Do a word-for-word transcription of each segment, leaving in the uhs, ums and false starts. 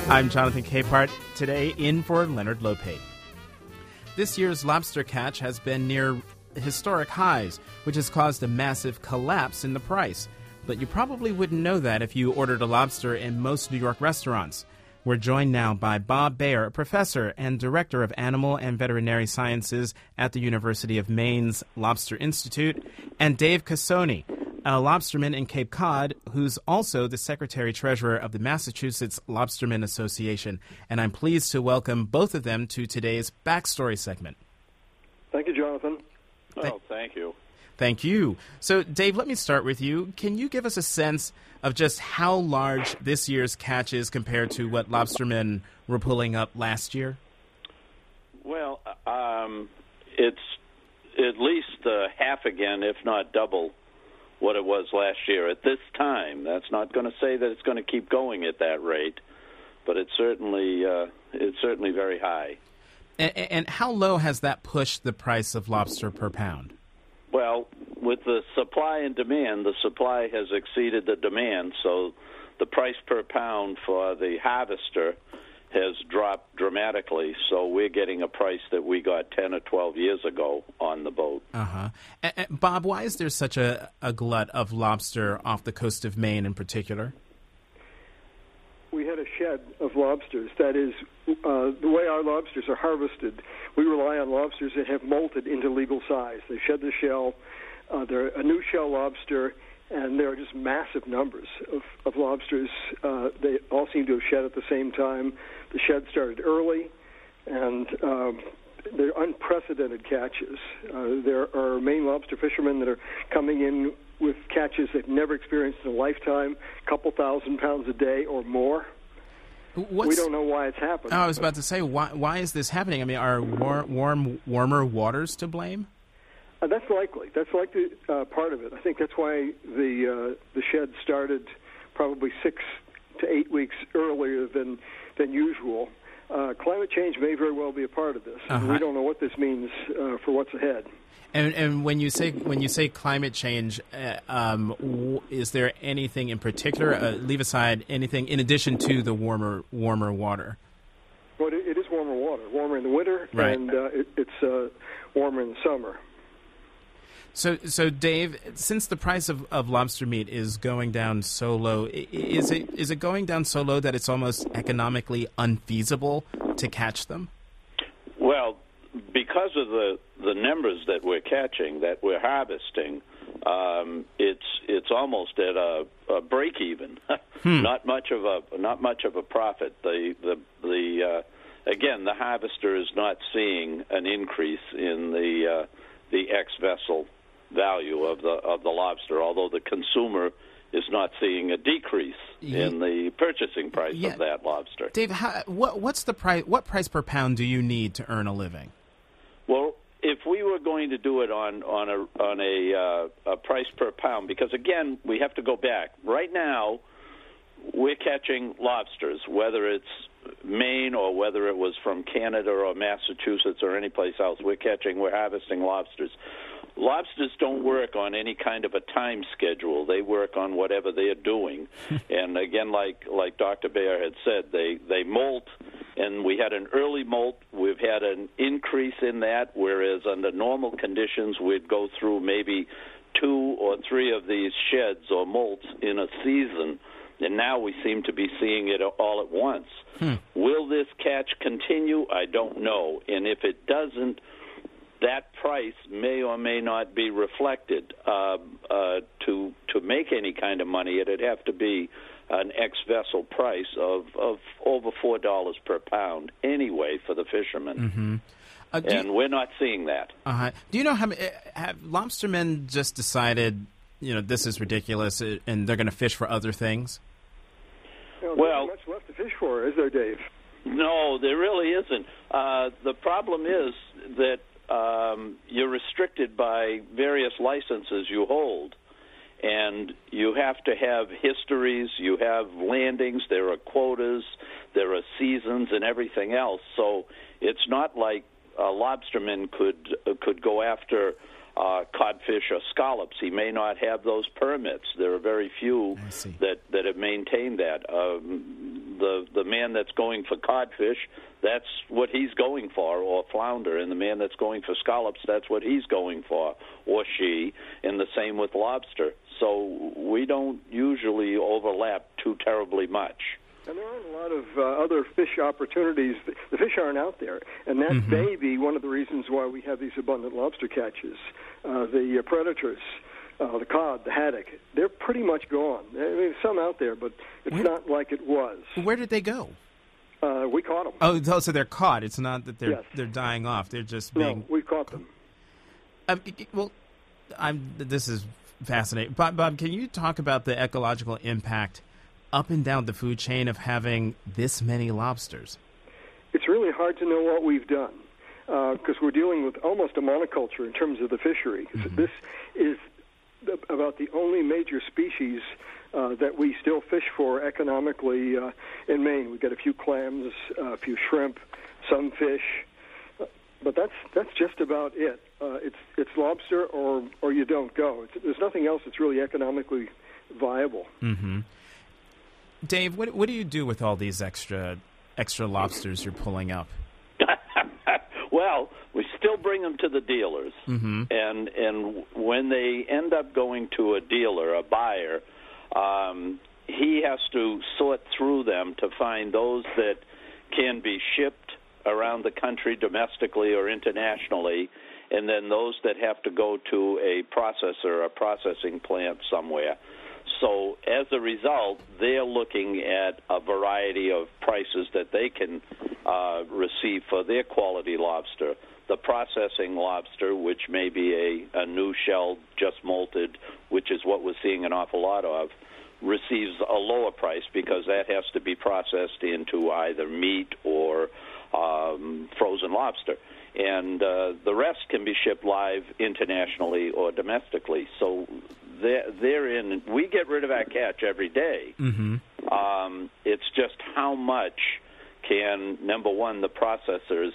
I'm Jonathan Capehart, today in for Leonard Lopate. This year's lobster catch has been near historic highs, which has caused a massive collapse in the price. But you probably wouldn't know that if you ordered a lobster in most New York restaurants. We're joined now by Bob Baer, a professor and director of animal and veterinary sciences at the University of Maine's Lobster Institute, and Dave Casoni, a lobsterman in Cape Cod, who's also the secretary-treasurer of the Massachusetts Lobstermen Association. And I'm pleased to welcome both of them to today's Backstory segment. Thank you, Jonathan. Th- oh, thank you. Thank you. So, Dave, let me start with you. Can you give us a sense of just how large this year's catch is compared to what lobstermen were pulling up last year? Well, um, it's at least uh, half again, if not double, what it was last year at this time. That's not going to say that it's going to keep going at that rate, but it's certainly uh, it's certainly very high. And, and how low has that pushed the price of lobster per pound? Well, with the supply and demand, the supply has exceeded the demand, so the price per pound for the harvester has dropped dramatically, so we're getting a price that we got ten or twelve years ago on the boat. Uh-huh. And, and Bob, why is there such a, a glut of lobster off the coast of Maine in particular? We had a shed of lobsters. That is, uh, the way our lobsters are harvested, we rely on lobsters that have molted into legal size. They shed the shell. Uh, they're a new shell lobster, and there are just massive numbers of, of lobsters. Uh, they all seem to have shed at the same time. The shed started early, and um, they're unprecedented catches. Uh, there are Maine lobster fishermen that are coming in with catches they've never experienced in a lifetime, a couple thousand pounds a day or more. What's, we don't know why it's happened. I was about to say, why, why is this happening? I mean, are war, warm, warmer waters to blame? Uh, that's likely. That's likely uh, part of it. I think that's why the uh, the shed started probably six to eight weeks earlier than than usual. Uh, climate change may very well be a part of this. Uh-huh. We don't know what this means uh, for what's ahead. And, and when you say when you say climate change, uh, um, w- is there anything in particular? Uh, leave aside anything in addition to the warmer warmer water. Well, it, it is warmer water. Warmer in the winter, right. and uh, it, it's uh, warmer in the summer. So, so Dave, since the price of, of lobster meat is going down so low, is it is it going down so low that it's almost economically unfeasible to catch them? Well, because of the, the numbers that we're catching, that we're harvesting, um, it's it's almost at a, a break even. hmm. Not much of a not much of a profit. The the the uh, again, the harvester is not seeing an increase in the uh, the ex vessel value of the of the lobster, although the consumer is not seeing a decrease yeah. in the purchasing price yeah. of that lobster. Dave, how, what what's the price? What price per pound do you need to earn a living? Well, if we were going to do it on on a on a, uh, a price per pound, because again, we have to go back. Right now, we're catching lobsters, whether it's Maine or whether it was from Canada or Massachusetts or any place else. We're catching, we're harvesting lobsters. Lobsters don't work on any kind of a time schedule. They work on whatever they're doing. And again, like like Doctor Baer had said, they, they molt, and we had an early molt. We've had an increase in that, whereas under normal conditions, we'd go through maybe two or three of these sheds or molts in a season. And now we seem to be seeing it all at once. Hmm. Will this catch continue? I don't know. And if it doesn't, that price may or may not be reflected. Uh, uh, to to make any kind of money, it'd have to be an ex-vessel price of, of over four dollars per pound anyway for the fishermen. Mm-hmm. Uh, and you, we're not seeing that. Uh-huh. Do you know how have lobstermen just decided, you know, this is ridiculous, and they're going to fish for other things? Well, well, there's much left to fish for, is there, Dave? No, there really isn't. Uh, the problem is that um, you're restricted by various licenses you hold, and you have to have histories, you have landings, there are quotas, there are seasons, and everything else. So it's not like a lobsterman could uh, could go after Uh, codfish or scallops. He may not have those permits. There are very few that, that have maintained that. Um, the the man that's going for codfish, that's what he's going for, or flounder, and the man that's going for scallops, that's what he's going for, or she, and the same with lobster. So we don't usually overlap too terribly much. And there aren't a lot of uh, other fish opportunities. The fish aren't out there, and that mm-hmm. may be one of the reasons why we have these abundant lobster catches. Uh, the uh, predators, uh, the cod, the haddock, they're pretty much gone. I mean, there's some out there, but it's where, not like it was. Where did they go? Uh, we caught them. Oh, so they're caught. It's not that they're yes. they're dying off. They're just being. No, we caught them. Uh, well, I'm. This is fascinating, Bob. Bob, can you talk about the ecological impact up and down the food chain of having this many lobsters? It's really hard to know what we've done because uh, we're dealing with almost a monoculture in terms of the fishery. Mm-hmm. This is the, about the only major species uh, that we still fish for economically uh, in Maine. We've got a few clams, uh, a few shrimp, some fish, uh, but that's that's just about it. Uh, it's it's lobster or or you don't go. It's, there's nothing else that's really economically viable. Mm-hmm. Dave, what what do you do with all these extra extra lobsters you're pulling up? Well, we still bring them to the dealers, mm-hmm. and and when they end up going to a dealer, a buyer, um, he has to sort through them to find those that can be shipped around the country domestically or internationally, and then those that have to go to a processor, a processing plant somewhere. So as a result, they're looking at a variety of prices that they can uh, receive for their quality lobster. The processing lobster, which may be a, a new shell just molted, which is what we're seeing an awful lot of, receives a lower price because that has to be processed into either meat or um, frozen lobster. And uh, the rest can be shipped live internationally or domestically. So they're, they're in. We get rid of our catch every day. Mm-hmm. Um, it's just how much can, number one, the processors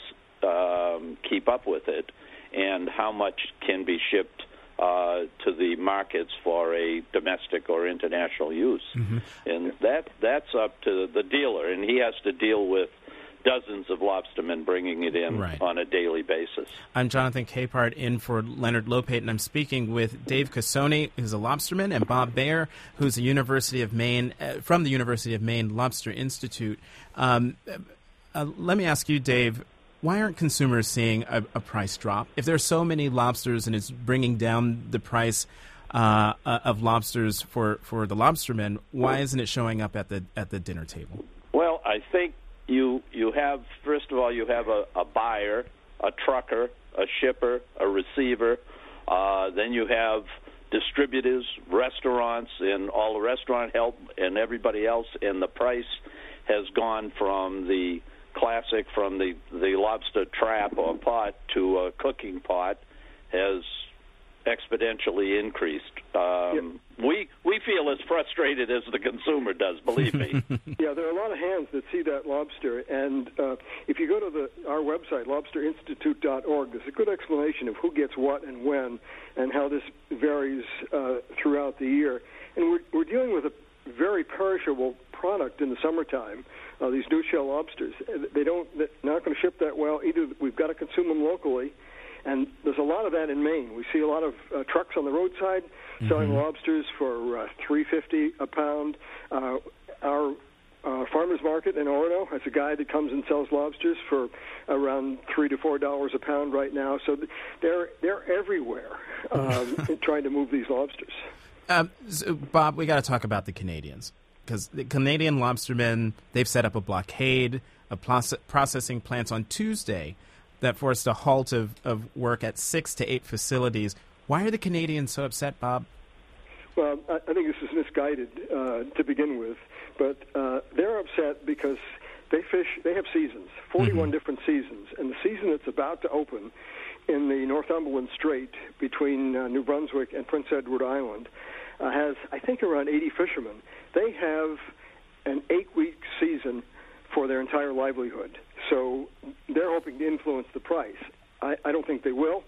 um, keep up with it, and how much can be shipped uh, to the markets for a domestic or international use. Mm-hmm. And that that's up to the dealer, and he has to deal with dozens of lobstermen bringing it in right. on a daily basis. I'm Jonathan Capehart in for Leonard Lopate, and I'm speaking with Dave Cassoni, who's a lobsterman, and Bob Baer, who's a University of Maine uh, from the University of Maine Lobster Institute. Um, uh, let me ask you, Dave, why aren't consumers seeing a, a price drop? If there's so many lobsters and it's bringing down the price uh, of lobsters for, for the lobstermen, why isn't it showing up at the at the dinner table? Well, I think You you have, first of all, you have a, a buyer, a trucker, a shipper, a receiver. Uh, then you have distributors, restaurants, and all the restaurant help and everybody else. And the price has gone from the classic, from the, the lobster trap or pot to a cooking pot, has exponentially increased. Um, yep. We we feel as frustrated as the consumer does, believe me. Yeah, there are a lot of hands that see that lobster, and uh, if you go to the our website, lobster institute dot org, there's a good explanation of who gets what and when, and how this varies uh, throughout the year. And we're, we're dealing with a very perishable product in the summertime, uh, these new shell lobsters. They don't, they're not going to ship that well. Either we've got to consume them locally, and there's a lot of that in Maine. We see a lot of uh, trucks on the roadside mm-hmm. selling lobsters for uh, three fifty a pound. Uh, our uh, farmers market in Orono has a guy that comes and sells lobsters for around three to four dollars a pound right now. So they're they're everywhere um, trying to move these lobsters. Um, so Bob, we got to talk about the Canadians, because the Canadian lobstermen, they've set up a blockade of processing plants on Tuesday that forced a halt of, of work at six to eight facilities. Why are the Canadians so upset, Bob? Well, I, I think this is misguided uh, to begin with, but uh, they're upset because they fish. They have seasons, forty-one mm-hmm. different seasons, and the season that's about to open in the Northumberland Strait between uh, New Brunswick and Prince Edward Island uh, has, I think, around eighty fishermen. They have an eight-week season for their entire livelihood. So they're hoping to influence the price. I, I don't think they will,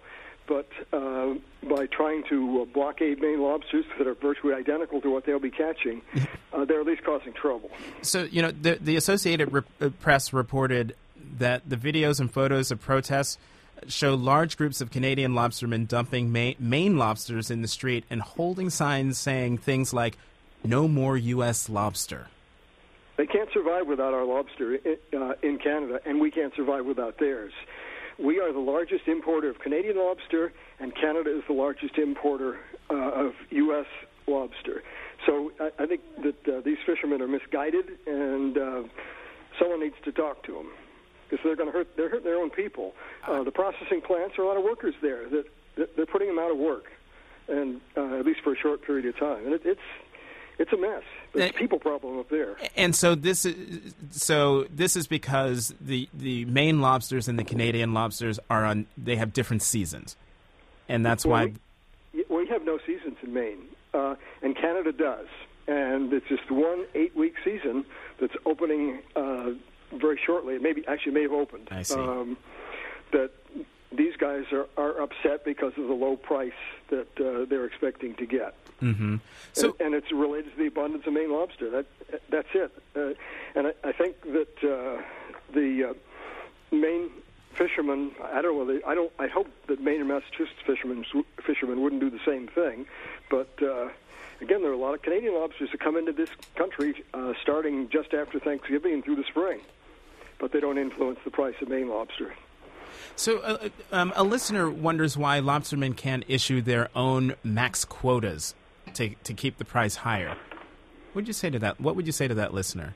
but uh, by trying to uh, blockade Maine lobsters that are virtually identical to what they'll be catching, uh, they're at least causing trouble. So, you know, the, the Associated Re- Press reported that the videos and photos of protests show large groups of Canadian lobstermen dumping Maine, Maine lobsters in the street and holding signs saying things like, "No more U S lobster." They can't survive without our lobster in, uh, in Canada, and we can't survive without theirs. We are the largest importer of Canadian lobster, and Canada is the largest importer uh, of U S lobster. So I, I think that uh, these fishermen are misguided, and uh, someone needs to talk to them, because they're going to hurt. They're hurting their own people. Uh, the processing plants, are a lot of workers there that, that they're putting them out of work, and uh, at least for a short period of time. And it, it's it's a mess. It's a people problem up there. And so this is so this is because the the Maine lobsters and the Canadian lobsters are on. They have different seasons, and that's well, why we, we have no seasons in Maine, uh, and Canada does. And it's just one eight-week season that's opening uh, very shortly. It maybe actually may have opened. I see. Um, that these guys are, are upset because of the low price that uh, they're expecting to get. Mm-hmm. So, and, and it's related to the abundance of Maine lobster. That that's it. Uh, and I, I think that uh, the uh, Maine fishermen. I don't know. Whether, I don't. I hope that Maine and Massachusetts fishermen fishermen wouldn't do the same thing. But uh, again, there are a lot of Canadian lobsters that come into this country uh, starting just after Thanksgiving and through the spring, but they don't influence the price of Maine lobster. So uh, um, a listener wonders why lobstermen can't issue their own max quotas to to keep the price higher. What would you say to that? What would you say to that listener?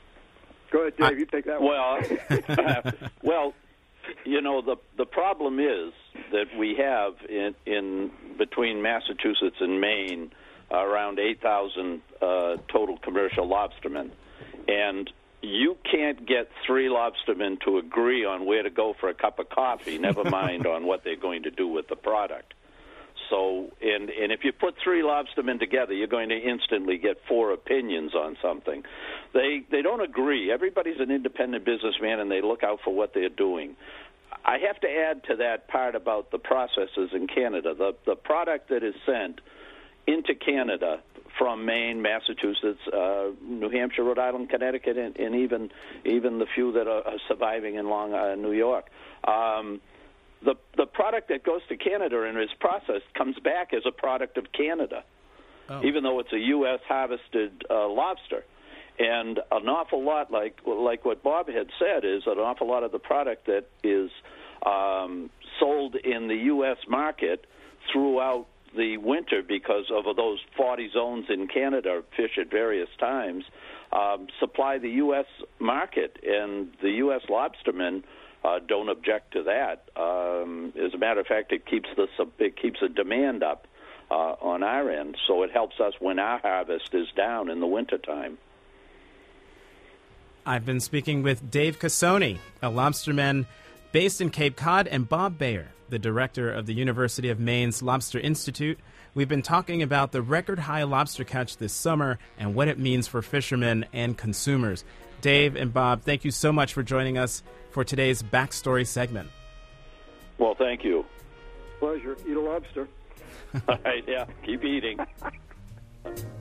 Go ahead, Dave. I, you take that one. Well, uh, well, you know, the the problem is that we have in, in between Massachusetts and Maine around eight thousand uh, total commercial lobstermen, and you can't get three lobstermen to agree on where to go for a cup of coffee, never mind on what they're going to do with the product. So, and, and if you put three lobstermen together, you're going to instantly get four opinions on something. They they don't agree. Everybody's an independent businessman, and they look out for what they're doing. I have to add to that part about the processes in Canada. The, the product that is sent into Canada from Maine, Massachusetts, uh, New Hampshire, Rhode Island, Connecticut, and, and even even the few that are, are surviving in Long uh, New York. Um, the the product that goes to Canada and is processed comes back as a product of Canada, oh. even though it's a U S harvested uh, lobster. And an awful lot, like like what Bob had said, is an awful lot of the product that is um, sold in the U S market throughout the winter, because of those forty zones in Canada, fish at various times, um, supply the U S market, and the U S lobstermen uh, don't object to that. Um, as a matter of fact, it keeps the it keeps the demand up uh, on our end, so it helps us when our harvest is down in the wintertime. I've been speaking with Dave Cassoni, a lobsterman based in Cape Cod, and Bob Bayer, the director of the University of Maine's Lobster Institute. We've been talking about the record-high lobster catch this summer and what it means for fishermen and consumers. Dave and Bob, thank you so much for joining us for today's Backstory segment. Well, thank you. Pleasure. Eat a lobster. All right, yeah, keep eating.